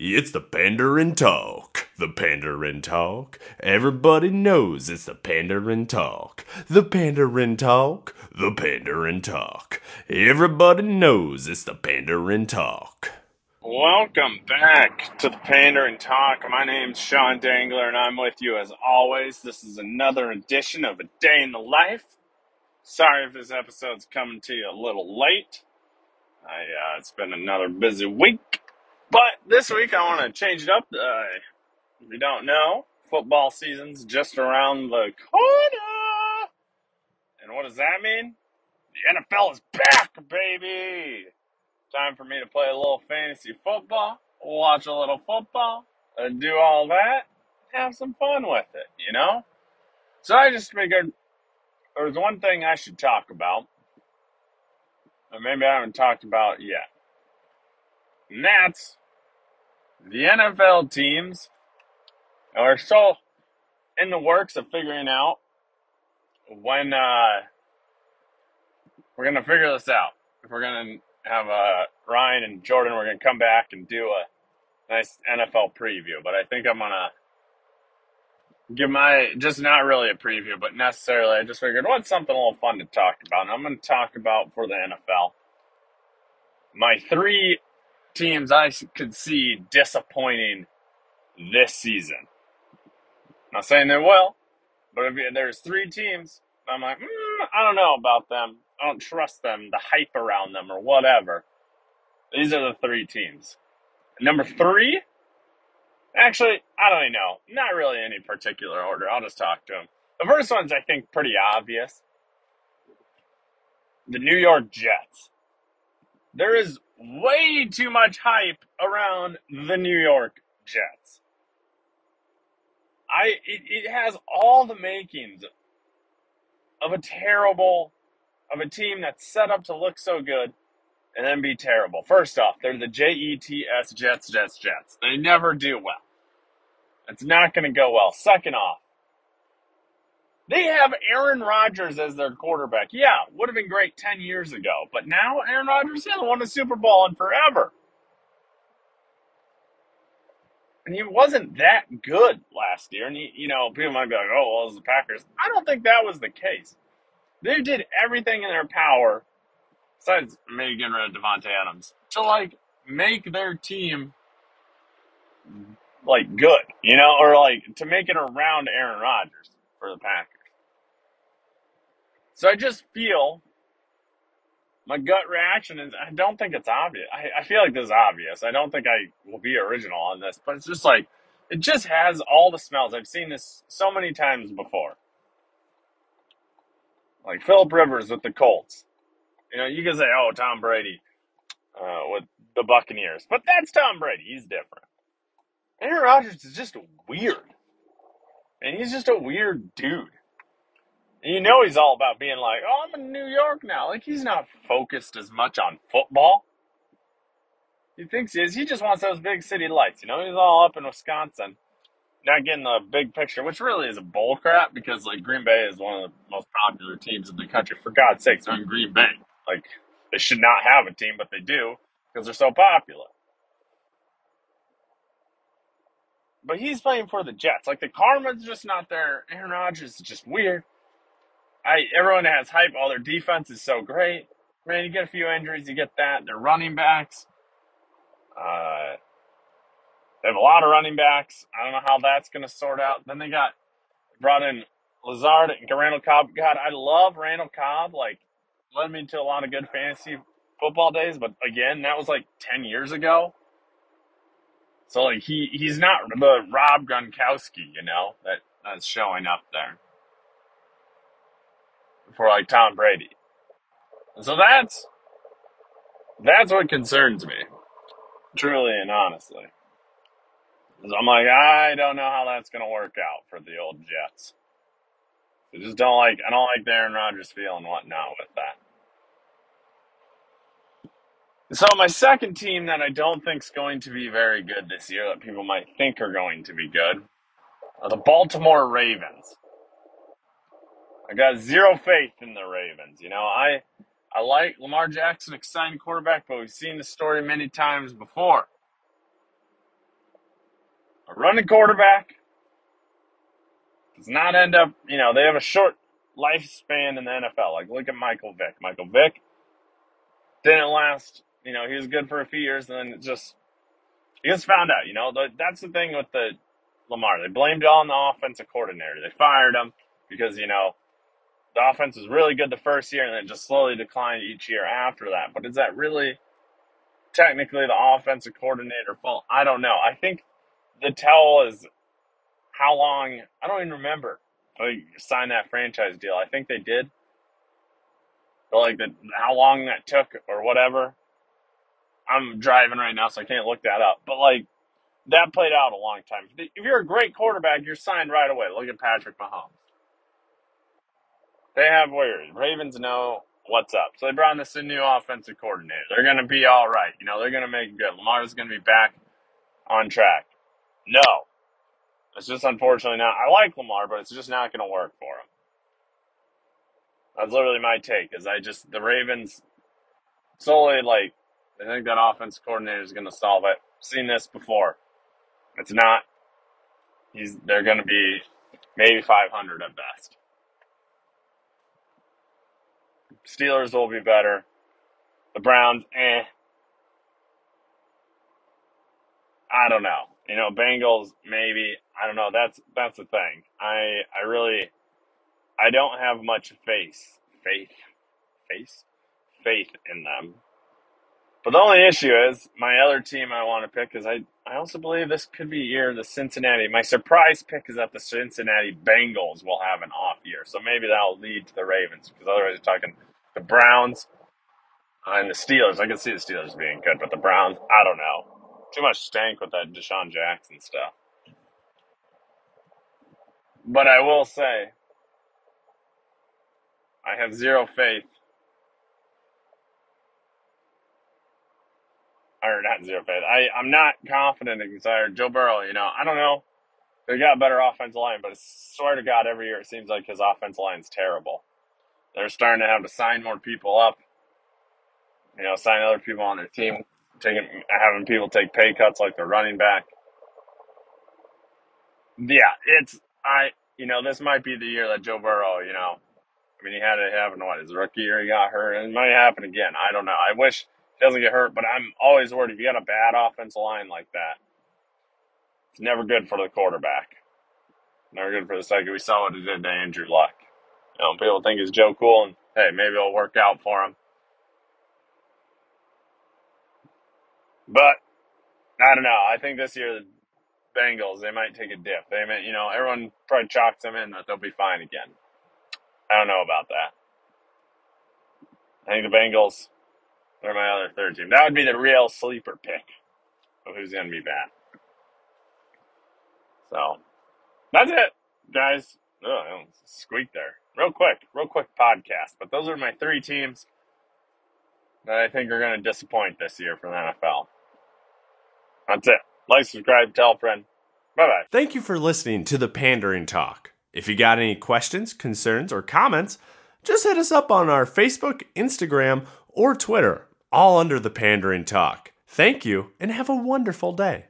It's the Pandarin Talk. The Pandarin Talk. Everybody knows it's the Pandarin Talk. The Pandarin Talk. The Pandarin Talk. Everybody knows it's the Pandarin Talk. Welcome back to the Pandarin Talk. My name's Sean Dangler, and I'm with you as always. This is another edition of A Day in the Life. Sorry if this episode's coming to you a little late. It's been another busy week. But this week I want to change it up. If you don't know, football season's just around the corner. And what does that mean? The NFL is back, baby! Time for me to play a little fantasy football, watch a little football, and do all that, have some fun with it, you know? So I just figured there was one thing I should talk about, or maybe I haven't talked about yet. And that's the NFL teams are so in the works of figuring out when we're going to figure this out. If we're going to have Ryan and Jordan, we're going to come back and do a nice NFL preview. But I think I'm going to give just not really a preview, but necessarily, I just figured what's something a little fun to talk about. And I'm going to talk about for the NFL my three teams I could see disappointing this season. Not saying they will, but if there's three teams, I'm like, I don't know about them. I don't trust them, the hype around them, or whatever. These are the three teams. Number three, actually, I don't even know. Not really any particular order. I'll just talk to them. The first one's, I think, pretty obvious. The New York Jets. There is way too much hype around the New York Jets. It has all the makings of a team that's set up to look so good and then be terrible. First off, they're the Jets, Jets. They never do well. It's not going to go well. Second off, they have Aaron Rodgers as their quarterback. Yeah, would have been great 10 years ago. But now Aaron Rodgers hasn't won a Super Bowl in forever. And he wasn't that good last year. And, people might be like, oh, well, it was the Packers. I don't think that was the case. They did everything in their power, besides maybe getting rid of Devontae Adams, to, make their team, good, or, to make it around Aaron Rodgers for the Packers. So I just feel, my gut reaction is, I don't think it's obvious. I feel like this is obvious. I don't think I will be original on this, but it's just it just has all the smells. I've seen this so many times before. Like Phillip Rivers with the Colts. You can say, oh, Tom Brady with the Buccaneers. But that's Tom Brady. He's different. Aaron Rodgers is just weird. And he's just a weird dude. And he's all about being like, oh, I'm in New York now. Like, he's not focused as much on football. He thinks he is. He just wants those big city lights. He's all up in Wisconsin, not getting the big picture, which really is a bull crap because, Green Bay is one of the most popular teams in the country. For God's sakes, they're in Green Bay. They should not have a team, but they do because they're so popular. But he's playing for the Jets. The karma's just not there. Aaron Rodgers is just weird. Everyone has hype. Oh, their defense is so great. Man, you get a few injuries, you get that. Their running backs. They have a lot of running backs. I don't know how that's going to sort out. Then they brought in Lazard and Randall Cobb. God, I love Randall Cobb. Led me to a lot of good fantasy football days. But again, that was 10 years ago. So he's not the Rob Gronkowski, that's showing up there for Tom Brady. So that's what concerns me, truly and honestly. I'm I don't know how that's going to work out for the old Jets. I don't like the Aaron Rodgers feel and whatnot with that. So my second team that I don't think is going to be very good this year, that people might think are going to be good, are the Baltimore Ravens. I got zero faith in the Ravens. I like Lamar Jackson, exciting quarterback, but we've seen the story many times before. A running quarterback does not end up, they have a short lifespan in the NFL. Like, look at Michael Vick. Michael Vick didn't last, he was good for a few years, and then he gets found out, That's the thing with the Lamar. They blamed it on the offensive coordinator. They fired him because, the offense was really good the first year and then just slowly declined each year after that. But is that really technically the offensive coordinator fault? I don't know. I think the tell is how long, I don't even remember. They signed that franchise deal. I think they did. But how long that took or whatever. I'm driving right now, so I can't look that up. But that played out a long time. If you're a great quarterback, you're signed right away. Look at Patrick Mahomes. They have Ravens know what's up. So they brought in this new offensive coordinator. They're going to be all right. They're going to make it good. Lamar's going to be back on track. No. It's just unfortunately not. I like Lamar, but it's just not going to work for him. That's literally my take. The Ravens solely, I think that offensive coordinator is going to solve it. Seen this before. It's not. They're going to be maybe 500 at best. Steelers will be better. The Browns, I don't know. Bengals, maybe. I don't know. That's the thing. I don't have much faith in them. But the only issue is my other team I want to pick is I also believe this could be year the Cincinnati. My surprise pick is that the Cincinnati Bengals will have an off year. So maybe that'll lead to the Ravens because otherwise you're talking the Browns and the Steelers. I can see the Steelers being good, but the Browns, I don't know. Too much stank with that Deshaun Jackson stuff. But I will say, I have zero faith. Or not zero faith. I'm not confident in Joe Burrow. I don't know. They got a better offensive line, but I swear to God, every year it seems like his offensive line's terrible. They're starting to have to sign more people up. Sign other people on their team, having people take pay cuts like the running back. Yeah, this might be the year that Joe Burrow, he had it happen, his rookie year he got hurt, and it might happen again. I don't know. I wish he doesn't get hurt, but I'm always worried if you got a bad offensive line like that, it's never good for the quarterback. Never good for the second. We saw what it did to Andrew Luck. People think he's Joe Cool, and hey, maybe it'll work out for him. But I don't know. I think this year the Bengals, they might take a dip. They may, everyone probably chalks them in that they'll be fine again. I don't know about that. I think the Bengals, they're my other third team. That would be the real sleeper pick of who's going to be bad. So, that's it, guys. I squeaked there. Real quick podcast. But those are my three teams that I think are going to disappoint this year for the NFL. That's it. Like, subscribe, tell a friend. Bye-bye. Thank you for listening to the Pandering Talk. If you got any questions, concerns, or comments, just hit us up on our Facebook, Instagram, or Twitter, all under the Pandering Talk. Thank you, and have a wonderful day.